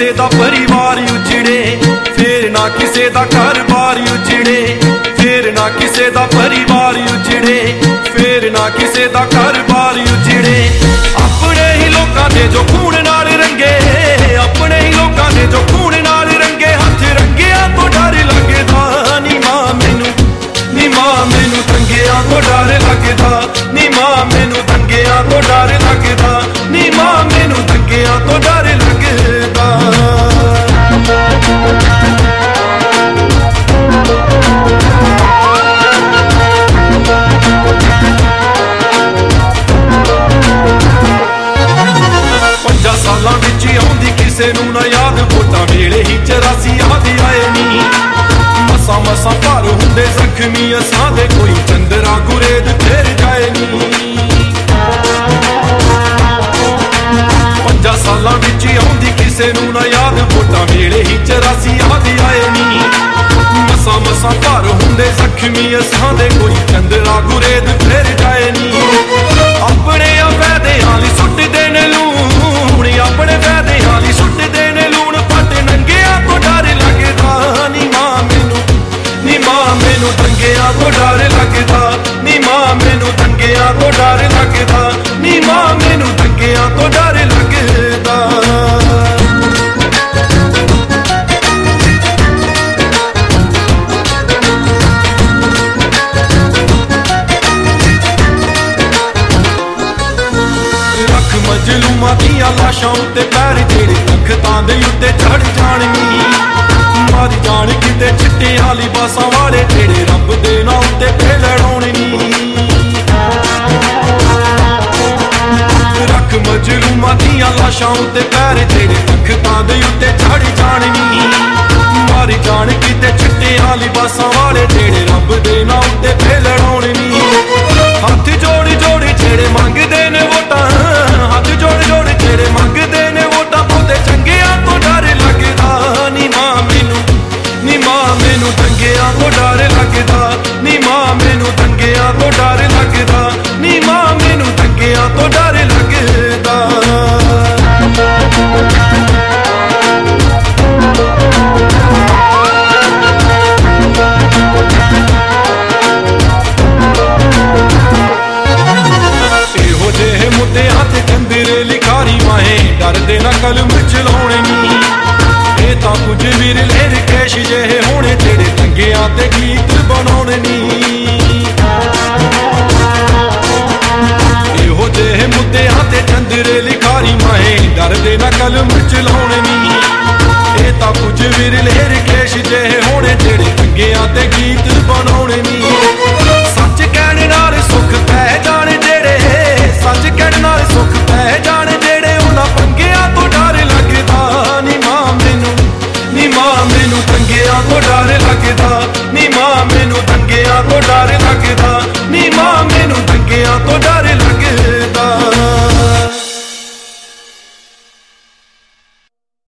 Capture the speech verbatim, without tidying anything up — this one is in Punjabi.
ਕਿਸੇ ਦਾ ਪਰਿਵਾਰ ਉਜੜੇ, ਫੇਰ ਨਾ ਕਿਸੇ ਦਾ ਘਰ-ਬਾਰ ਉਜੜੇ, ਫੇਰ ਨਾ ਕਿਸੇ ਦਾ ਪਰਿਵਾਰ ਉਜੜੇ, ਫੇਰ ਨਾ ਕਿਸੇ ਦਾ ਘਰ-ਬਾਰ ਉਜੜੇ। ਆਪਣੇ ਹੀ ਲੋਕਾਂ ਦੇ ਜੋ ਖੂਨ ਨਾਲ ਰੰਗੇ, ਆਪਣੇ ਹੀ ਲੋਕਾਂ ਦੇ ਜੋ ਖੂਨ ਨਾਲ ਰੰਗੇ, ਹੱਥ ਰੰਗਿਆਂ ਤੋਂ ਡਰ ਲੱਗਦਾ ਨੀ ਮਾਂ ਮੈਨੂੰ, ਨੀ ਮਾਂ ਮੈਨੂੰ ਦੰਗਿਆਂ ਤੋਂ ਡਰ ਲੱਗਦਾ, ਨੀ ਮਾਂ ਮੈਨੂੰ ਦੰਗਿਆਂ ਤੋਂ ਡਰ ਲੱਗਦਾ, ਨੀ ਮਾਂ ਮੈਨੂੰ ਦੰਗਿਆਂ ਤੋਂ ਡਰ ਲੱਗਦਾ। ਪੰਜਾਂ ਸਾਲਾਂ ਵਿੱਚ ਆਉਂਦੀ ਕਿਸੇ ਨੂੰ ਨਾ ਯਾਦ, ਵੋਟਾਂ ਵੇਲੇ ਹੀ ਚੁਰਾਸੀ ਯਾਦ ਆਏ ਨੀ। ਮਸਾਂ ਮਸਾਂ ਭਰ ਹੁੰਦੇ ਜ਼ਖਮੀ ਅਸਾਂ ਦੇ, ਕੋਈ ਚੰਦਰਾ ਗੁਰੇਦ ਫੇਰ ਜਾਏ ਨੀ। ਪੰਜਾਂ ਸਾਲਾਂ ਵਿੱਚ ਆਉਂਦੀ ਕਿਸੇ ਨੂੰ ਨਾ ਯਾਦ, ਵੋਟਾਂ ਵੇਲੇ ਹੀ ਚੁਰਾਸੀ ਯਾਦ ਆਏ ਨੀ। ਮਸਾਂ ਮਸਾਂ ਭਰ ਹੁੰਦੇ ਜ਼ਖਮੀ ਅਸਾਂ ਦੇ, ਕੋਈ ਚੰਦਰਾ ਗੁਰੇਦ ਫੇਰ ਜਾਏ ਨੀ। ਆਪਣੇ ਆ ਵੈਦਿਆਂ ਲਈ ਸੁੱਟਦੇ ਨੇ ਲੂਣ, ਆਪਣੇ ਵੈਦਿਆਂ ਲਈ ਸੁੱਟਦੇ ਨੇ ਲੂਣ, ਪੱਟ ਨੰਗਿਆਂ ਤੋਂ ਡਰ ਲੱਗਦਾ ਨੀ ਮਾਂ ਮੈਨੂੰ, ਨੀ ਮਾਂ ਮੈਨੂੰ ਦੰਗਿਆਂ ਤੋਂ ਡਰ ਲੱਗਦਾ, ਨੀ ਮਾਂ ਮੈਨੂੰ ਦੰਗਿਆਂ ਤੋਂ ਡਰ ਲੱਗਦਾ, ਨੀ ਮਾਂ ਮੈਨੂੰ ਦੰਗਿਆਂ ਤੋਂ ਡਰ ਲੱਗਦਾ। ਮਜਲੂਮਾਂ ਦੀਆਂ ਲਾਸ਼ਾਂ ਉੱਤੇ ਪੈਰ ਜਿਹੜੇ ਤਖਤਾਂ ਦੇ ਉੱਤੇ ਚੜ ਜਾਣਗੀ, ਮਾਰੀ ਜਾਣ ਕਿਤੇ ਚਿੱਟਿਆਂ ਲਿਬਾਸਾਂ ਵਾਲੇ ਜਿਹੜੇ ਰੱਬ ਦੇ ਨਾਂ ਉੱਤੇ ਫੇ ਲੜਾਉਣਨੀ। ਰੱਖ ਮਜਲੂਮਾਂ ਦੀਆਂ ਲਾਸ਼ਾਂ ਉੱਤੇ ਪੈਰ ਜਿਹੜੇ ਤਖਤਾਂ ਦੇ ਉੱਤੇ ਚੜ ਜਾਣਗੀ, ਮਾਰੀ ਜਾਣ ਕਿਤੇ ਚਿੱਟਿਆਂ ਲਿਬਾਸਾਂ ਵਾਲੇ ਜਿਹੜੇ ਰੱਬ ਦੇ ਨਾਂ ਉੱਤੇ ਫੇ ਲੜਾਉਣਨੀ। ਹੱਥ ਜੋੜ ਜੋੜ ਜਿਹੜੇ ਮੰਗਦੇ ਨੇ ਵੋਟਾਂ, ਹੱਥ ਜੋੜ ਜੋੜ ਜਿਹੜੇ ਮੰਗਦੇ ਨੇ ਵੋਟਾਂ, ਬਹੁਤੇ ਚੰਗਿਆਂ ਤੋਂ ਡਰ ਲੱਗਦਾ ਨੀ ਮਾਂ ਮੈਨੂੰ, ਨੀ ਮਾਂ ਮੈਨੂੰ ਦੰਗਿਆਂ ਤੋਂ ਡਰ ਲੱਗਦਾ, ਨੀ ਮਾਂ ਮੈਨੂੰ ਦੰਗਿਆਂ ਤੋਂ ਡਰ ਲੱਗਦਾ, ਨੀ ਮਾਂ ਮੈਨੂੰ ਦੰਗਿਆਂ ਤੋਂ ਡਰ ਲੱਗਦਾ। ਮੁੱਦਿਆਂ ਤੇ ਚੰਦਰੇ ਲਿਖਾਰੀ ਮਾਹੇ ਡਰਦੇ ਨਾ ਕਲਮ ਚਲਾਉਣੇ ਨੀ। ਇਹ ਤਾਂ ਕੁਝ ਵੀਰ ਲੈ ਰਕੇਸ਼ ਜਿਹੇ ਹੋਣੇ, ਜਿਹੜੇ ਦੰਗਿਆਂ ਤੇ ਗੀਤ ਬਣਾਉਣੇ ਨੀ। ਇਹੋ ਜਿਹੇ ਮੁੱਦਿਆਂ ਤੇ ਚੰਦਰੇ ਲਿਖਾਰੀ ਮਾਹੇ ਡਰਦੇ ਨਾ ਕਲਮ ਚਲਾਉਣੇ ਨੀ। ਇਹ ਤਾਂ ਕੁਝ ਵੀਰ ਲੈ ਰਕੇਸ਼ ਜਿਹੇ ਹੋਣੇ, ਜਿਹੜੇ ਦੰਗਿਆਂ ਤੇ ਗੀਤ ਬਣਾਉਣੇ ਨੀ।